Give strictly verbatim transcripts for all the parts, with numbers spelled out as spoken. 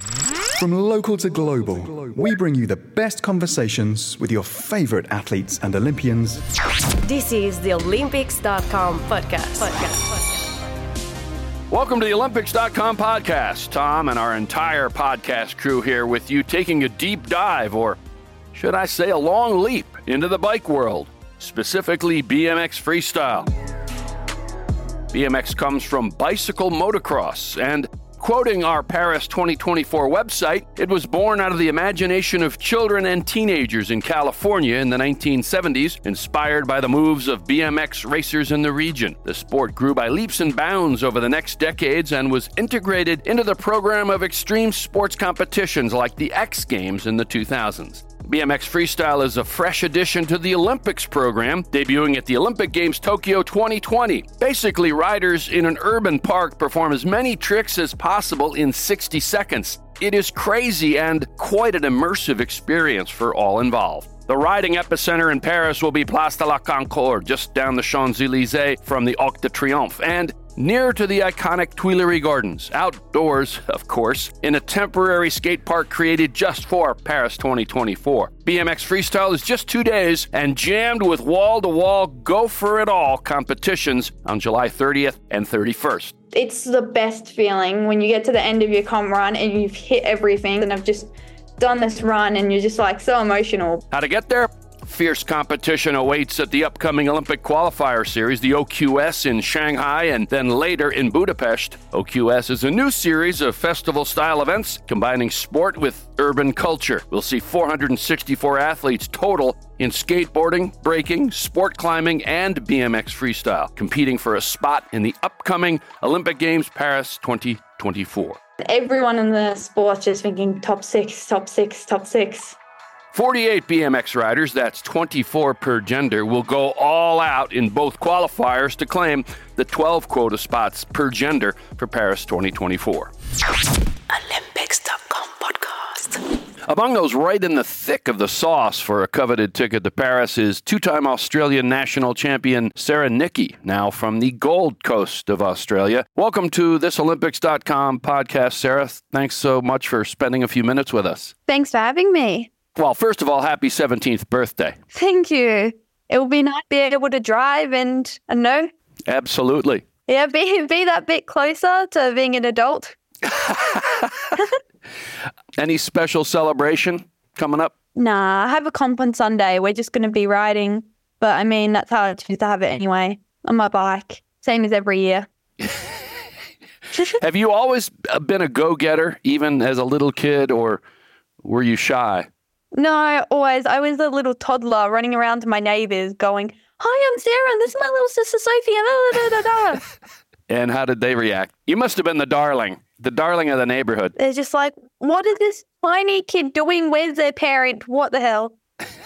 From local to global, we bring you the best conversations with your favourite athletes and Olympians. This is the Olympics dot com podcast. podcast. Welcome to the Olympics dot com podcast. Tom and our entire podcast crew here with you, taking a deep dive, or should I say a long leap, into the bike world, specifically B M X freestyle. B M X comes from bicycle motocross, and quoting our Paris twenty twenty-four website, it was born out of the imagination of children and teenagers in California in the nineteen seventies, inspired by the moves of B M X racers in the region. The sport grew by leaps and bounds over the next decades and was integrated into the program of extreme sports competitions like the X Games in the two thousands. B M X Freestyle is a fresh addition to the Olympics program, debuting at the Olympic Games Tokyo twenty twenty. Basically, riders in an urban park perform as many tricks as possible in sixty seconds. It is crazy and quite an immersive experience for all involved. The riding epicenter in Paris will be Place de la Concorde, just down the Champs-Élysées from the Arc de Triomphe, and near to the iconic Tuileries Gardens, outdoors, of course, in a temporary skate park created just for Paris twenty twenty-four. B M X Freestyle is just two days and jammed with wall-to-wall go-for-it-all competitions on July thirtieth and thirty-first. It's the best feeling when you get to the end of your comp run and you've hit everything, and I've just done this run and you're just like so emotional. How to get there? Fierce competition awaits at the upcoming Olympic Qualifier Series, the O Q S in Shanghai and then later in Budapest. O Q S is a new series of festival-style events combining sport with urban culture. We'll see four hundred sixty-four athletes total in skateboarding, breaking, sport climbing, and B M X freestyle, competing for a spot in the upcoming Olympic Games Paris twenty twenty-four. Everyone in the sport just thinking top six, top six, top six. forty-eight B M X riders, that's twenty-four per gender, will go all out in both qualifiers to claim the twelve quota spots per gender for Paris twenty twenty-four. Olympics dot com podcast. Among those right in the thick of the sauce for a coveted ticket to Paris is two-time Australian national champion Sarah Nickey, now from the Gold Coast of Australia. Welcome to this Olympics dot com podcast, Sarah. Thanks so much for spending a few minutes with us. Thanks for having me. Well, first of all, happy seventeenth birthday. Thank you. It will be nice to be able to drive and, I know. Absolutely. Yeah, be, be that bit closer to being an adult. Any special celebration coming up? Nah, I have a comp on Sunday. We're just going to be riding. But I mean, that's how I choose to have it anyway, on my bike. Same as every year. Have you always been a go-getter, even as a little kid, or were you shy? No, always. I was a little toddler running around to my neighbours going, "Hi, I'm Sarah, and this is my little sister Sophie." Da, da, da, da. And how did they react? You must have been the darling, the darling of the neighborhood. They're just like, "What is this tiny kid doing? Where's their parent? What the hell?"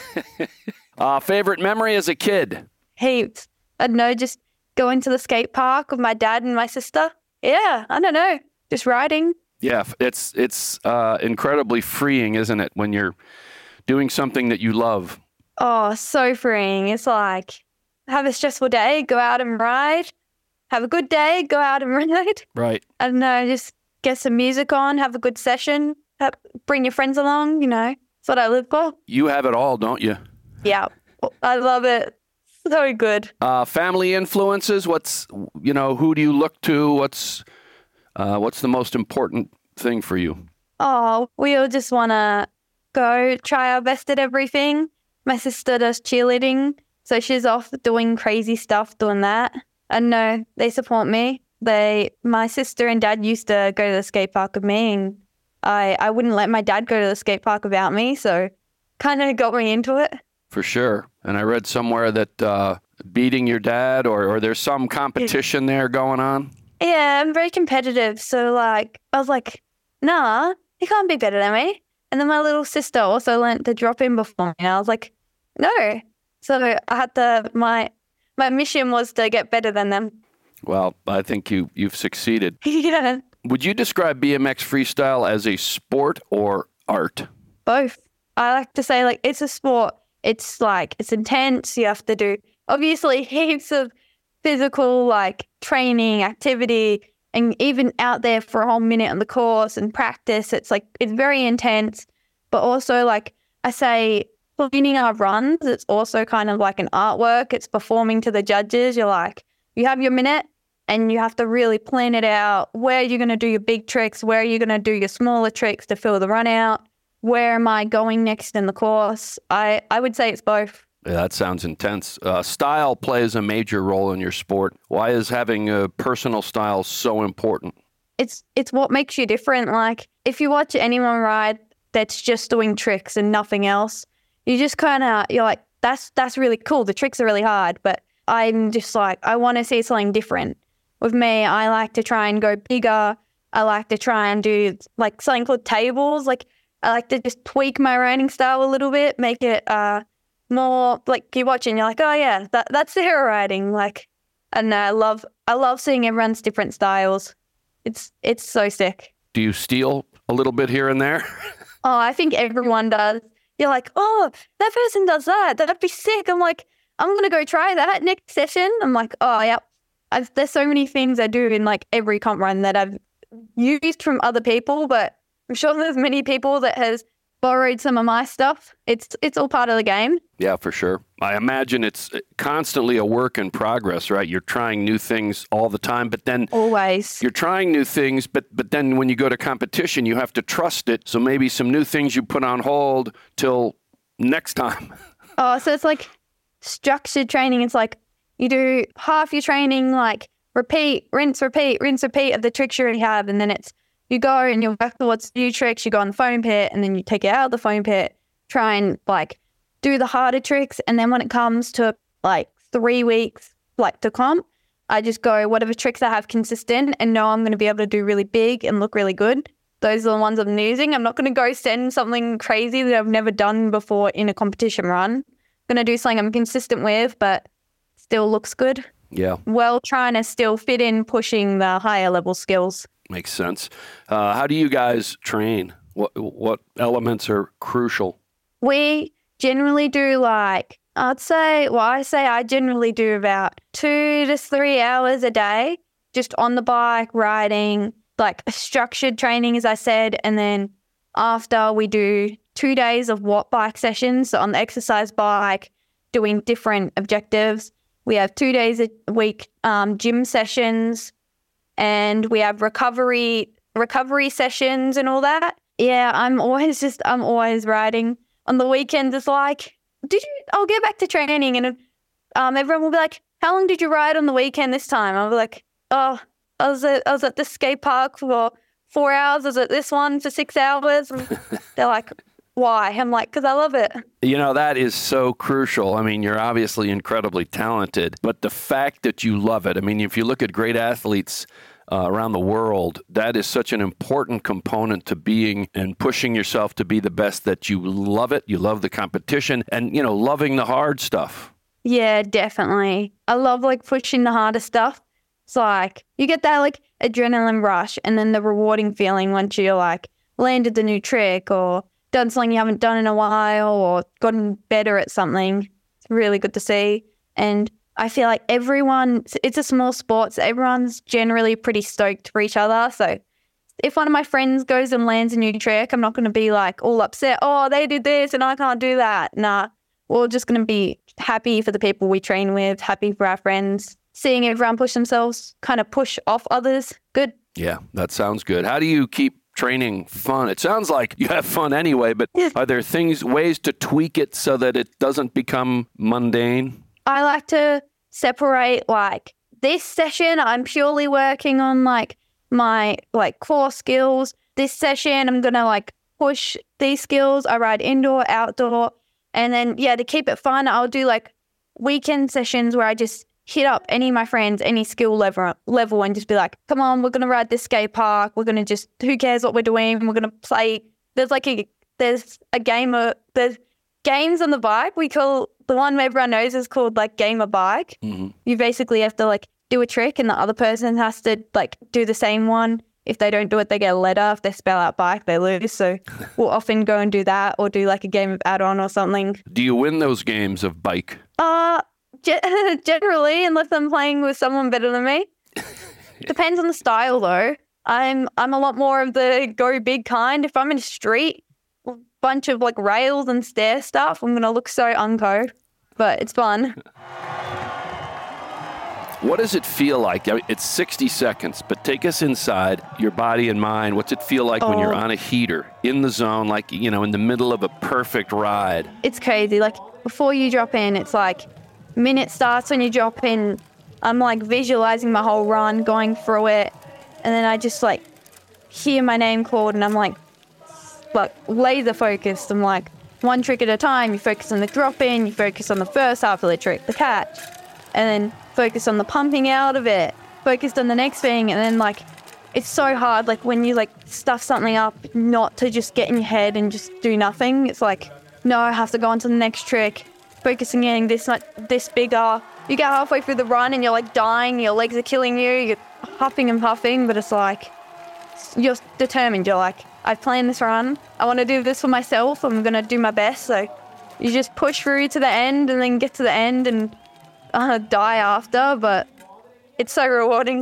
uh, favorite memory as a kid? Heaps. I don't know, just going to the skate park with my dad and my sister. Yeah, I don't know, just riding. Yeah, it's it's uh, incredibly freeing, isn't it, when you're doing something that you love? Oh, so freeing. It's like, have a stressful day, go out and ride. Have a good day, go out and ride. Right. I don't know, just get some music on, have a good session, have, bring your friends along, you know. That's what I live for. You have it all, don't you? Yeah, I love it. So good. Uh, family influences, what's, you know, who do you look to? What's, uh, what's the most important thing for you? Oh, we all just want to go try our best at everything. My sister does cheerleading, so she's off doing crazy stuff doing that. I know they support me. They, my sister and dad used to go to the skate park with me, and I, I wouldn't let my dad go to the skate park without me, so kind of got me into it. For sure. And I read somewhere that uh, beating your dad, or, or there's some competition there going on. Yeah, I'm very competitive, so like I was like, nah, he can't be better than me. And then my little sister also learned to drop in before me. And I was like, no. So I had to, my my mission was to get better than them. Well, I think you, you've succeeded. Yeah. Would you describe B M X freestyle as a sport or art? Both. I like to say, like, it's a sport. It's like, it's intense. You have to do, obviously, heaps of physical, like, training, activity. And even out there for a whole minute on the course and practice, it's like, it's very intense. But also, like I say, planning our runs, it's also kind of like an artwork. It's performing to the judges. You're like, you have your minute and you have to really plan it out. Where you're going to do your big tricks, where you're going to do your smaller tricks to fill the run out. Where am I going next in the course? I, I would say it's both. Yeah, that sounds intense. Uh, style plays a major role in your sport. Why is having a personal style so important? It's it's what makes you different. Like, if you watch anyone ride that's just doing tricks and nothing else, you just kind of, you're like, that's that's really cool. The tricks are really hard, but I'm just like, I want to see something different. With me, I like to try and go bigger. I like to try and do like something called tables. Like, I like to just tweak my riding style a little bit, make it uh, more like you watch and you're like, oh yeah, that that's hero riding. Like, and I love I love seeing everyone's different styles. It's it's so sick. Do you steal a little bit here and there? Oh, I think everyone does. You're like, oh, that person does that. That'd be sick. I'm like, I'm gonna go try that next session. I'm like, oh yeah. I've, there's so many things I do in like every comp run that I've used from other people, but I'm sure there's many people that has borrowed some of my stuff. It's it's all part of the game. Yeah, for sure. I imagine it's constantly a work in progress, right? You're trying new things all the time, but then always you're trying new things, but but then when you go to competition, you have to trust it. So maybe some new things you put on hold till next time. Oh, so it's like structured training. It's like you do half your training, like repeat, rinse, repeat, rinse, repeat of the tricks you already have, and then it's you go and you work towards new tricks, you go on the foam pit, and then you take it out of the foam pit, try and like do the harder tricks. And then when it comes to like three weeks, like to comp, I just go whatever tricks I have consistent and know I'm going to be able to do really big and look really good. Those are the ones I'm using. I'm not going to go send something crazy that I've never done before in a competition run. I'm going to do something I'm consistent with, but still looks good. Yeah. Well, trying to still fit in pushing the higher level skills. Makes sense. Uh, how do you guys train? What what elements are crucial? We generally do like, I'd say, well, I say I generally do about two to three hours a day, just on the bike, riding, like structured training, as I said. And then after we do two days of watt bike sessions on the exercise bike, doing different objectives. We have two days a week um, gym sessions, and we have recovery recovery sessions and all that. Yeah, I'm always just, I'm always riding. On the weekends, it's like, did you, I'll get back to training, and um, everyone will be like, how long did you ride on the weekend this time? I'll be like, oh, I was at, I was at this skate park for four hours. I was at this one for six hours. And they're like, why? I'm like, because I love it. You know, that is so crucial. I mean, you're obviously incredibly talented, but the fact that you love it, I mean, if you look at great athletes uh, around the world, that is such an important component to being and pushing yourself to be the best, that you love it, you love the competition, and, you know, loving the hard stuff. Yeah, definitely. I love, like, pushing the harder stuff. It's like, you get that, like, adrenaline rush, and then the rewarding feeling once you're, like, landed the new trick or done something you haven't done in a while or gotten better at something. It's really good to see. And I feel like everyone, it's a small sport, so everyone's generally pretty stoked for each other. So if one of my friends goes and lands a new trick, I'm not going to be like all upset, oh, they did this and I can't do that. Nah, we're just going to be happy for the people we train with, happy for our friends, seeing everyone push themselves, kind of push off others. Good. Yeah, that sounds good. How do you keep training fun? It sounds like you have fun anyway, but are there things, ways to tweak it so that it doesn't become mundane? I like to separate, like, this session I'm purely working on like my like core skills. This session I'm gonna like push these skills. I ride indoor, outdoor, and then yeah, to keep it fun, I'll do like weekend sessions where I just hit up any of my friends, any skill level, level and just be like, come on, we're going to ride this skate park. We're going to just, who cares what we're doing? We're going to play. There's like a, there's a game of, there's games on the bike. We call, the one everyone knows is called like Game of Bike. Mm-hmm. You basically have to like do a trick and the other person has to like do the same one. If they don't do it, they get a letter. If they spell out bike, they lose. So we'll often go and do that or do like a game of add-on or something. Do you win those games of bike? Uh, Generally, unless I'm playing with someone better than me. Depends on the style though. I'm I'm a lot more of the go big kind. If I'm in a street, bunch of like rails and stair stuff, I'm gonna look so unco, but it's fun. What does it feel like? I mean, it's sixty seconds, but take us inside your body and mind. What's it feel like oh. when you're on a heater, in the zone, like, you know, in the middle of a perfect ride? It's crazy. Like, before you drop in, it's like, minute starts when you drop in. I'm, like, visualizing my whole run, going through it, and then I just, like, hear my name called, and I'm, like, like laser focused. I'm, like, one trick at a time. You focus on the drop in, you focus on the first half of the trick, the catch, and then focus on the pumping out of it, focused on the next thing, and then like it's so hard like when you like stuff something up not to just get in your head and just do nothing. It's like, no, I have to go on to the next trick, focusing getting this much this bigger. You get halfway through the run and you're like dying, your legs are killing you, you're huffing and puffing, but it's like you're determined. You're like, I've planned this run, I want to do this for myself, I'm gonna do my best. So you just push through to the end and then get to the end and Uh, die after, but it's so rewarding.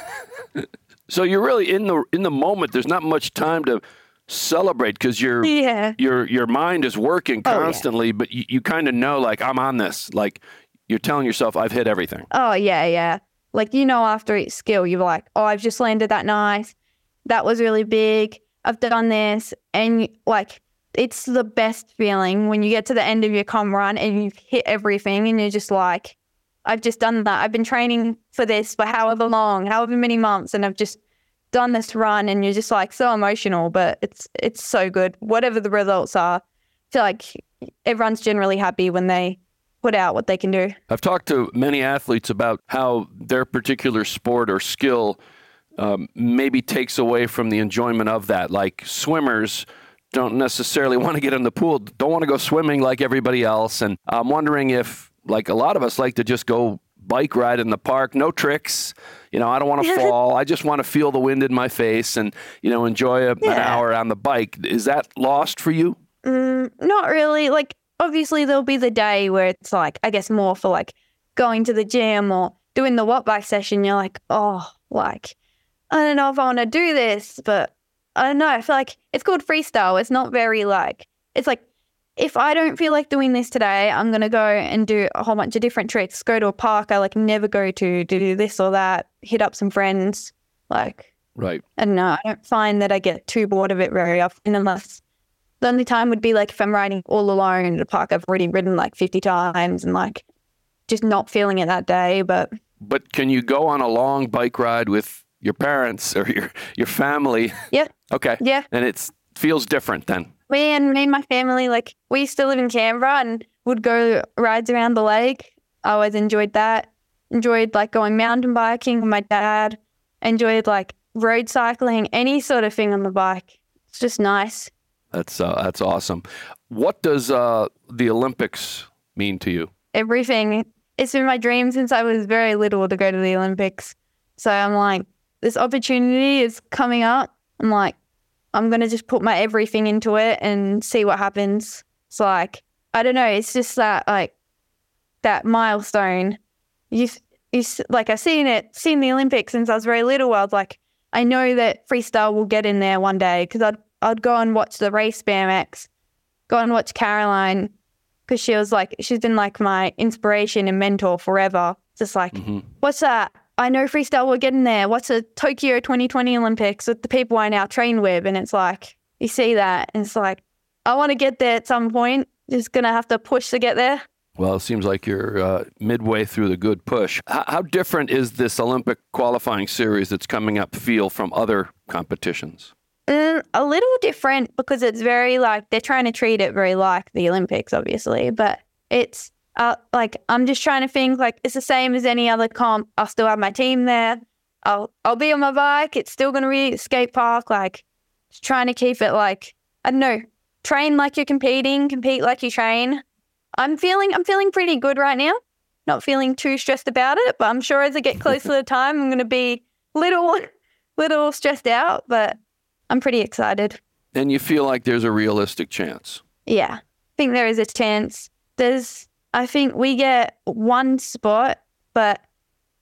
So you're really in the in the moment. There's not much time to celebrate because your yeah. your your mind is working constantly, oh, yeah. but you, you kind of know, like, I'm on this. Like, you're telling yourself, I've hit everything. Oh, yeah, yeah. Like, you know, after each skill, you're like, oh, I've just landed that nice. That was really big. I've done this. And, like, it's the best feeling when you get to the end of your comm run and you've hit everything and you're just like, I've just done that. I've been training for this for however long, however many months, and I've just done this run, and you're just like so emotional, but it's it's so good. Whatever the results are, I feel like everyone's generally happy when they put out what they can do. I've talked to many athletes about how their particular sport or skill um, maybe takes away from the enjoyment of that. Like swimmers don't necessarily want to get in the pool, don't want to go swimming like everybody else. And I'm wondering if, like a lot of us, like to just go bike ride in the park, no tricks. You know, I don't want to fall. I just want to feel the wind in my face and, you know, enjoy a, yeah. an hour on the bike. Is that lost for you? Mm, not really. Like, obviously there'll be the day where it's like, I guess more for like going to the gym or doing the watt bike session. You're like, oh, like, I don't know if I want to do this, but I don't know. I feel like it's called freestyle. It's not very like, it's like, if I don't feel like doing this today, I'm going to go and do a whole bunch of different tricks, go to a park I like never go to, to do this or that, hit up some friends. Like, right. I don't know. I don't find that I get too bored of it very often, unless the only time would be like if I'm riding all alone at a park I've already ridden like fifty times and like just not feeling it that day. But but can you go on a long bike ride with your parents or your, your family? Yeah. Okay. Yeah. And it feels different then. Me and me and my family, like, we used to live in Canberra and would go rides around the lake. I always enjoyed that. Enjoyed, like, going mountain biking with my dad. Enjoyed, like, road cycling, any sort of thing on the bike. It's just nice. That's uh, that's awesome. What does uh, the Olympics mean to you? Everything. It's been my dream since I was very little to go to the Olympics. So I'm like, this opportunity is coming up. I'm like, I'm going to just put my everything into it and see what happens. It's like, I don't know. It's just that, like, that milestone. You, you like, I've seen it, seen the Olympics since I was very little. I was like, I know that freestyle will get in there one day because I'd, I'd go and watch the race B M X, go and watch Caroline because she was like, she's been like my inspiration and mentor forever. Just like, mm-hmm. what's that? I know freestyle will get in there. What's the Tokyo twenty twenty Olympics with the people I now train with? And it's like, you see that, and it's like, I want to get there at some point. Just going to have to push to get there. Well, it seems like you're uh, midway through the good push. H- how different is this Olympic qualifying series that's coming up feel from other competitions? Mm, a little different because it's very like, they're trying to treat it very like the Olympics, obviously, but it's, Uh, like, I'm just trying to think, like, it's the same as any other comp. I'll still have my team there. I'll I'll be on my bike. It's still going to be a skate park. Like, just trying to keep it, like, I don't know, train like you're competing, compete like you train. I'm feeling I'm feeling pretty good right now. Not feeling too stressed about it, but I'm sure as I get closer to the time, I'm going to be little, little stressed out, but I'm pretty excited. And you feel like there's a realistic chance? Yeah, I think there is a chance. There's... I think we get one spot, but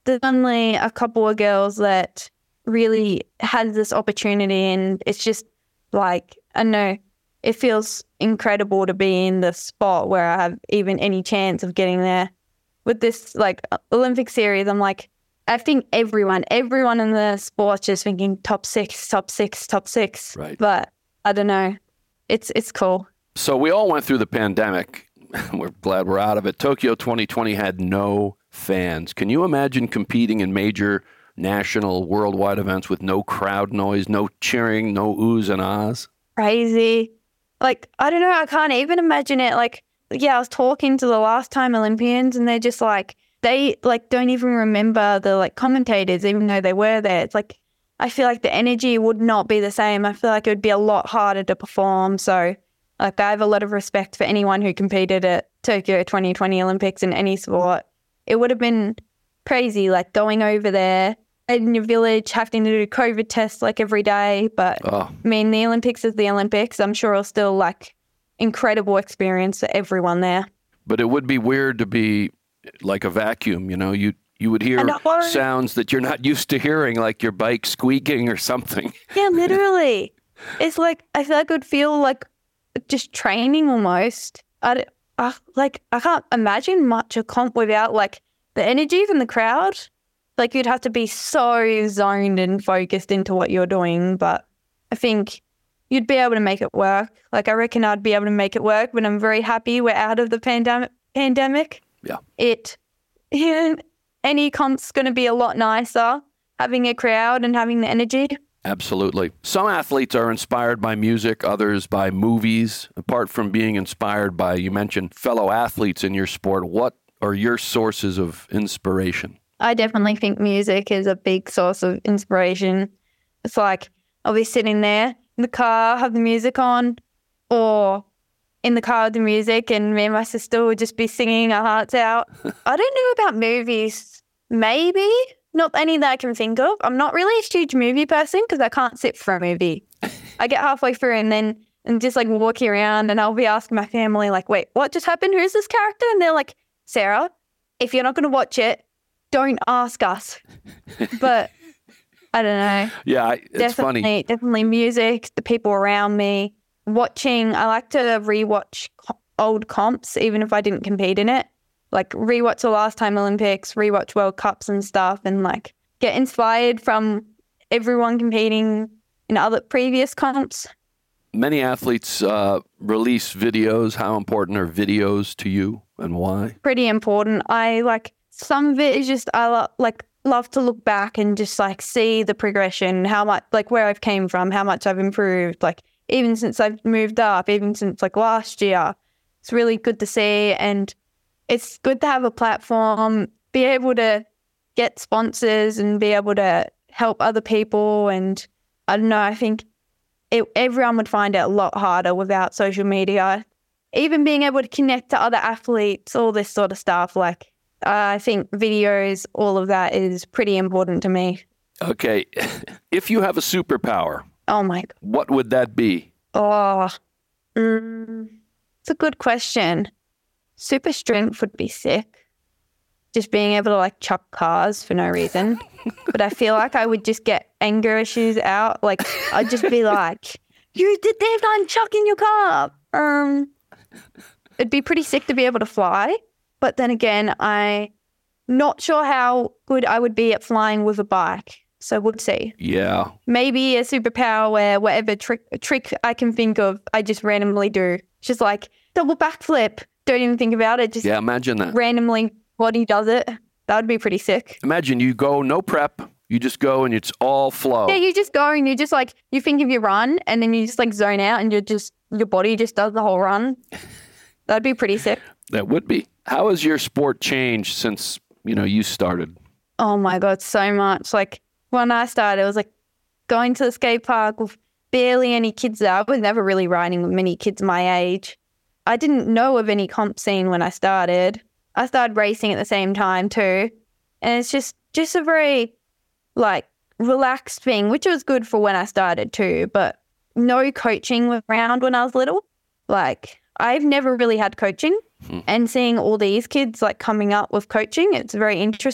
there's only a couple of girls that really had this opportunity, and it's just like, I don't know, it feels incredible to be in the spot where I have even any chance of getting there. With this like Olympic series, I'm like, I think everyone, everyone in the sport's just thinking top six, top six, top six. Right. But I don't know. It's it's cool. So we all went through the pandemic. We're glad we're out of it. Tokyo twenty twenty had no fans. Can you imagine competing in major national worldwide events with no crowd noise, no cheering, no oohs and ahs? Crazy. Like, I don't know. I can't even imagine it. Like, yeah, I was talking to the last time Olympians, and they're just like, they like don't even remember the like commentators, even though they were there. It's like, I feel like the energy would not be the same. I feel like it would be a lot harder to perform. So like, I have a lot of respect for anyone who competed at Tokyo twenty twenty Olympics in any sport. It would have been crazy, like going over there in your village, having to do COVID tests like every day. But Oh. I mean, the Olympics is the Olympics. I'm sure it'll still like incredible experience for everyone there. But it would be weird to be like a vacuum, you know, you you would hear I know. sounds that you're not used to hearing, like your bike squeaking or something. Yeah, literally. It's like, I feel like it would feel like just training almost. I, d- I, like, I can't imagine much a comp without like the energy from the crowd. Like, you'd have to be so zoned and focused into what you're doing. But I think you'd be able to make it work. Like, I reckon I'd be able to make it work, but I'm very happy we're out of the pandemic. pandemic. Yeah. It, yeah, any comp's going to be a lot nicer having a crowd and having the energy. Absolutely. Some athletes are inspired by music, others by movies. Apart from being inspired by, you mentioned fellow athletes in your sport, what are your sources of inspiration? I definitely think music is a big source of inspiration. It's like, I'll be sitting there in the car, have the music on, or in the car with the music, and me and my sister would just be singing our hearts out. I don't know about movies. Maybe. Not any that I can think of. I'm not really a huge movie person because I can't sit for a movie. I get halfway through and then and just like walking around, and I'll be asking my family like, wait, what just happened? Who's this character? And they're like, Sarah, if you're not going to watch it, don't ask us. But I don't know. Yeah, I- it's definitely, funny. Definitely music, the people around me. Watching, I like to rewatch co- old comps, even if I didn't compete in it. Like rewatch the last time Olympics, rewatch World Cups and stuff, and like get inspired from everyone competing in other previous comps. Many athletes uh, release videos. How important are videos to you and why? Pretty important. I like some of it is just I lo- like love to look back and just like see the progression, how much like where I've came from, how much I've improved. Like even since I've moved up, even since like last year, it's really good to see. And it's good to have a platform, be able to get sponsors and be able to help other people. And I don't know, I think it, everyone would find it a lot harder without social media. Even being able to connect to other athletes, all this sort of stuff. Like, uh, I think videos, all of that is pretty important to me. Okay, if you have a superpower, Oh my God. what would that be? Oh, mm, it's a good question. Super strength would be sick. Just being able to like chuck cars for no reason. But I feel like I would just get anger issues out. Like I'd just be like, you did that, I'm chucking your car. Um, it'd be pretty sick to be able to fly. But then again, I'm not sure how good I would be at flying with a bike. So we'll see. Yeah. Maybe a superpower where whatever trick trick I can think of, I just randomly do. Just like double backflip. Don't even think about it. Just Yeah, imagine that. randomly body does it. That would be pretty sick. Imagine you go, no prep. You just go and it's all flow. Yeah, you just go and you just like, you think of your run and then you just like zone out and you're just, your body just does the whole run. That'd be pretty sick. That would be. How has your sport changed since, you know, you started? Oh my God, so much. Like when I started, it was like going to the skate park with barely any kids there. I was never really riding with many kids my age. I didn't know of any comp scene when I started. I started racing at the same time too. And it's just, just a very like relaxed thing, which was good for when I started too, but no coaching was around when I was little. Like I've never really had coaching. And seeing all these kids like coming up with coaching, it's very interesting.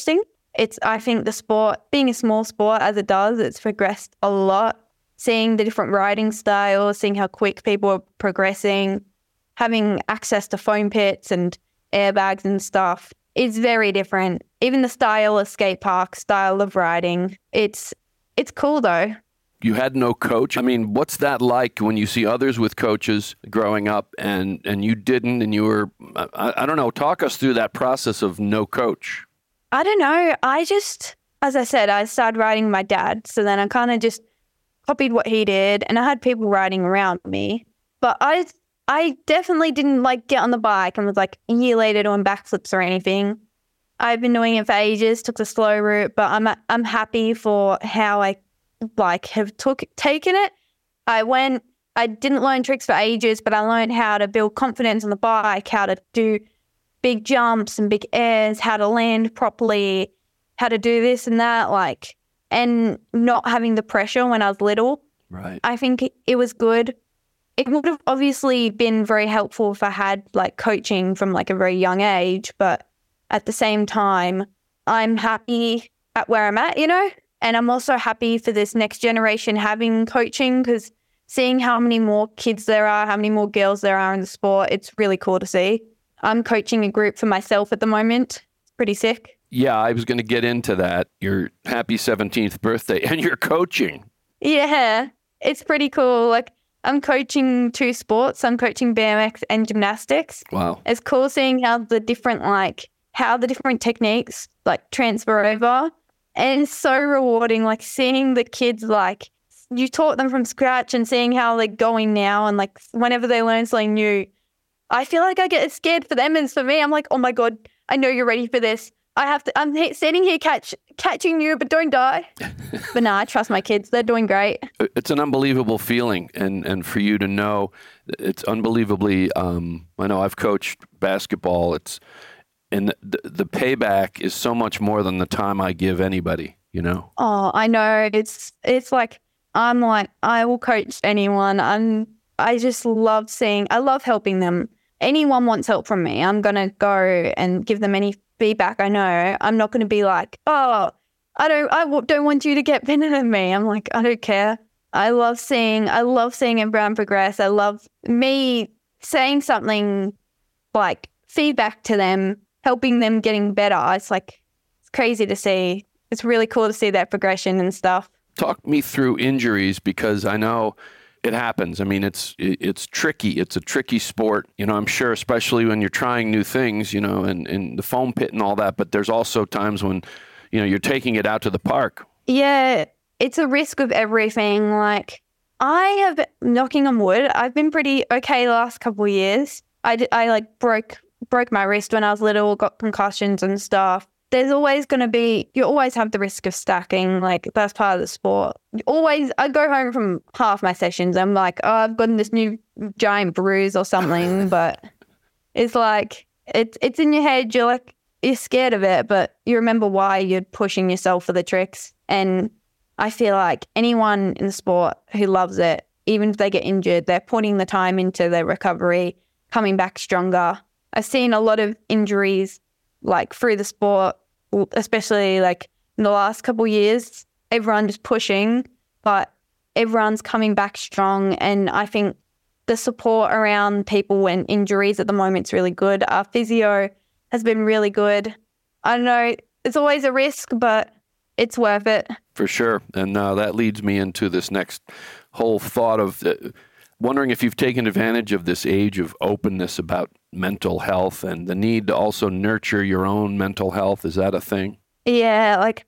It's, I think the sport, being a small sport as it does, it's progressed a lot. Seeing the different riding styles, seeing how quick people are progressing, having access to foam pits and airbags and stuff is very different. Even the style of skate park, style of riding, it's it's cool though. You had no coach. I mean, what's that like when you see others with coaches growing up and, and you didn't and you were, I, I don't know, talk us through that process of no coach. I don't know. I just, as I said, I started riding with my dad. So then I kind of just copied what he did and I had people riding around me. But I I definitely didn't like get on the bike and was like a year later doing backflips or anything. I've been doing it for ages, took the slow route, but I'm I'm happy for how I like have took taken it. I went, I didn't learn tricks for ages, but I learned how to build confidence on the bike, how to do big jumps and big airs, how to land properly, how to do this and that, like, and not having the pressure when I was little. Right. I think it, it was good. It would have obviously been very helpful if I had like coaching from like a very young age, but at the same time, I'm happy at where I'm at, you know, and I'm also happy for this next generation having coaching because seeing how many more kids there are, how many more girls there are in the sport, it's really cool to see. I'm coaching a group for myself at the moment. It's pretty sick. Yeah, I was going to get into that. Your happy seventeenth birthday and you're coaching. Yeah, it's pretty cool. Like, I'm coaching two sports. I'm coaching B M X and gymnastics. Wow. It's cool seeing how the different, like, how the different techniques, like, transfer over. And it's so rewarding, like, seeing the kids, like, you taught them from scratch and seeing how they're going now. And, like, whenever they learn something new, I feel like I get scared for them. And for me, I'm like, oh, my God, I know you're ready for this. I have to, I'm standing here catch, catching you, but don't die. But nah, I trust my kids. They're doing great. It's an unbelievable feeling. And, and for you to know, it's unbelievably, um, I know I've coached basketball. It's, and the, the payback is so much more than the time I give anybody, you know? Oh, I know. It's, it's like, I'm like, I will coach anyone. I'm, I just love seeing, I love helping them. Anyone wants help from me, I'm going to go and give them any feedback I know. I'm not going to be like, oh, I don't, I w- don't want you to get better than me. I'm like, I don't care. I love seeing, I love seeing everyone progress. I love me saying something like feedback to them, helping them getting better. It's like, it's crazy to see. It's really cool to see that progression and stuff. Talk me through injuries because I know it happens. I mean, it's it's tricky. It's a tricky sport. You know, I'm sure, especially when you're trying new things, you know, and, and the foam pit and all that. But there's also times when, you know, you're taking it out to the park. Yeah, it's a risk of everything. Like, I have, knocking on wood, I've been pretty okay the last couple of years. I, did, I like broke broke my wrist when I was little, got concussions and stuff. There's always going to be, you always have the risk of stacking. Like, that's part of the sport. You always, I go home from half my sessions. I'm like, oh, I've gotten this new giant bruise or something. But it's like, it's, it's in your head. You're like, you're scared of it, but you remember why you're pushing yourself for the tricks. And I feel like anyone in the sport who loves it, even if they get injured, they're putting the time into their recovery, coming back stronger. I've seen a lot of injuries like through the sport, especially like in the last couple of years, everyone just pushing, but everyone's coming back strong. And I think the support around people when injuries at the moment is really good. Our physio has been really good. I don't know, it's always a risk, but it's worth it. For sure. And uh, that leads me into this next whole thought of uh, wondering if you've taken advantage of this age of openness about mental health and the need to also nurture your own mental health. Is that a thing? Yeah, like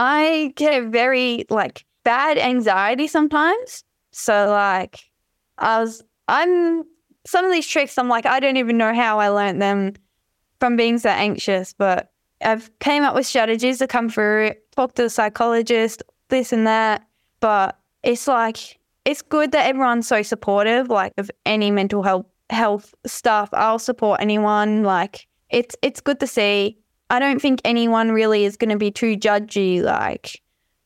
I get very like bad anxiety sometimes. So like I was, I'm, some of these tricks, I'm like, I don't even know how I learned them from being so anxious, but I've came up with strategies to come through it, talk to the psychologist, this and that. But it's like, it's good that everyone's so supportive, like of any mental health health stuff. I'll support anyone. Like it's it's good to see. I don't think anyone really is going to be too judgy. Like,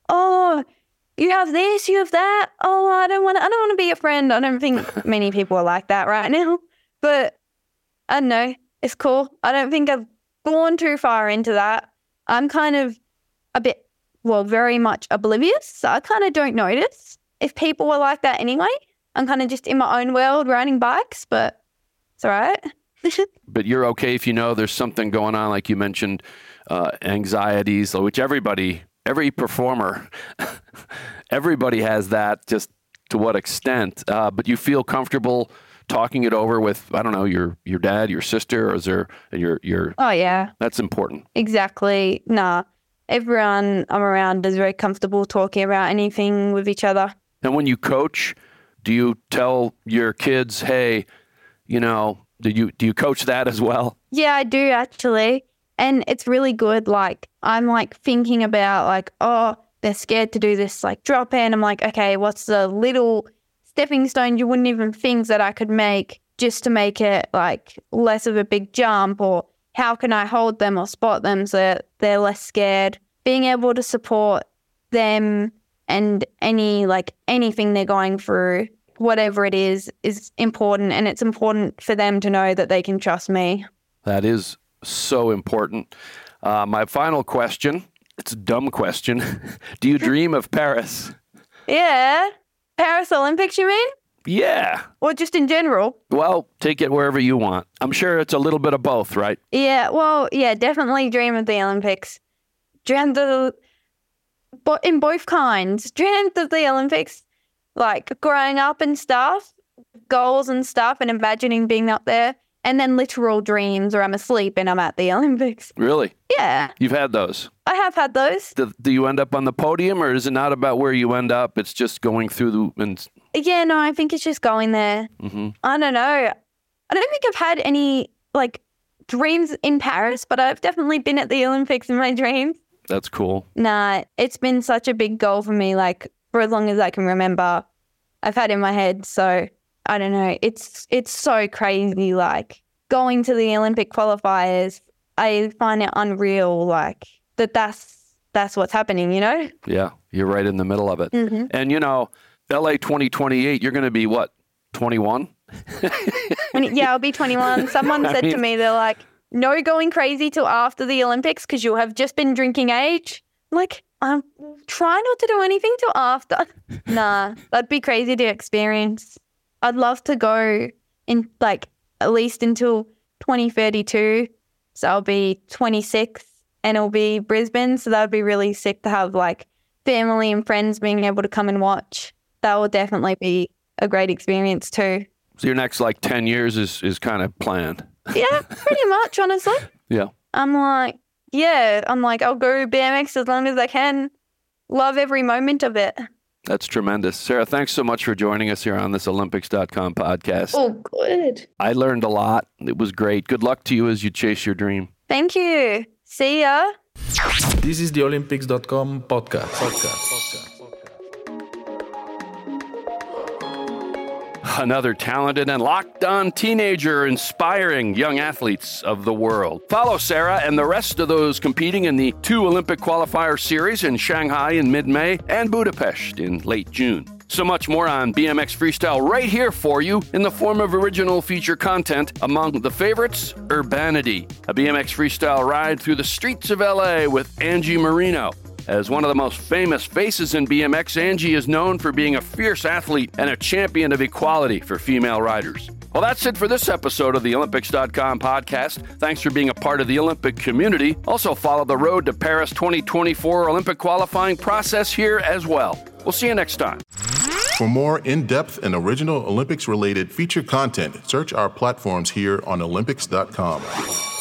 oh, you have this, you have that. Oh, I don't want. I don't want to be a friend. I don't think many people are like that right now. But I don't know. It's cool. I don't think I've gone too far into that. I'm kind of a bit, well, very much oblivious. So I kind of don't notice if people were like that anyway. I'm kind of just in my own world riding bikes, but it's all right. But you're okay if you know there's something going on, like you mentioned, uh, anxieties, which everybody, every performer, everybody has that, just to what extent. Uh, but you feel comfortable talking it over with, I don't know, your your dad, your sister, or is there your your? Oh yeah, that's important. Exactly. Nah, everyone I'm around is very comfortable talking about anything with each other. And when you coach, do you tell your kids, hey, you know, do you do you coach that as well? Yeah, I do actually. And it's really good. Like, I'm like thinking about like, oh, they're scared to do this like drop in. I'm like, okay, what's the little stepping stone you wouldn't even think that I could make just to make it like less of a big jump? Or how can I hold them or spot them so that they're less scared? Being able to support them and any like anything they're going through, whatever it is, is important. And it's important for them to know that they can trust me. That is so important. Uh, my final question, it's a dumb question. Do you dream of Paris? Yeah. Paris Olympics, you mean? Yeah. Or just in general? Well, take it wherever you want. I'm sure it's a little bit of both, right? Yeah, well, yeah, definitely dream of the Olympics. Dreamt of, but in both kinds. Dreamt of the Olympics, like growing up and stuff, goals and stuff, and imagining being up there. And then literal dreams where I'm asleep and I'm at the Olympics. Really? Yeah. You've had those? I have had those. Do, do you end up on the podium, or is it not about where you end up? It's just going through the... And... Yeah, no, I think it's just going there. Mm-hmm. I don't know. I don't think I've had any, like, dreams in Paris, but I've definitely been at the Olympics in my dreams. That's cool. Nah, it's been such a big goal for me, like, for as long as I can remember. I've had it in my head, so... I don't know. It's it's so crazy, like, going to the Olympic qualifiers. I find it unreal, like, that that's, that's what's happening, you know? Yeah, you're right in the middle of it. Mm-hmm. And, you know, L A twenty twenty-eight, you're going to be, what, twenty-one? Yeah, I'll be twenty-one. Someone said I mean, to me, they're like, no going crazy till after the Olympics because you'll have just been drinking age. Like, I'm trying not to do anything till after. Nah, that'd be crazy to experience. I'd love to go in, like, at least until twenty thirty-two. So I'll be twenty-six and it'll be Brisbane. So that would be really sick to have, like, family and friends being able to come and watch. That will definitely be a great experience too. So your next, like, ten years is, is kind of planned. Yeah, pretty much, honestly. Yeah. I'm like, yeah, I'm like, I'll go B M X as long as I can. Love every moment of it. That's tremendous. Sarah, thanks so much for joining us here on this Olympics dot com podcast. Oh, good. I learned a lot. It was great. Good luck to you as you chase your dream. Thank you. See ya. This is the Olympics dot com podcast. podcast. podcast. Another talented and locked-on teenager inspiring young athletes of the world. Follow Sarah and the rest of those competing in the two Olympic qualifier series in Shanghai in mid-May and Budapest in late June. So much more on B M X Freestyle right here for you in the form of original feature content. Among the favorites, Urbanity, a B M X Freestyle ride through the streets of L A with Angie Marino. As one of the most famous faces in B M X, Angie is known for being a fierce athlete and a champion of equality for female riders. Well, that's it for this episode of the Olympics dot com podcast. Thanks for being a part of the Olympic community. Also, follow the Road to Paris twenty twenty-four Olympic qualifying process here as well. We'll see you next time. For more in-depth and original Olympics-related feature content, search our platforms here on Olympics dot com.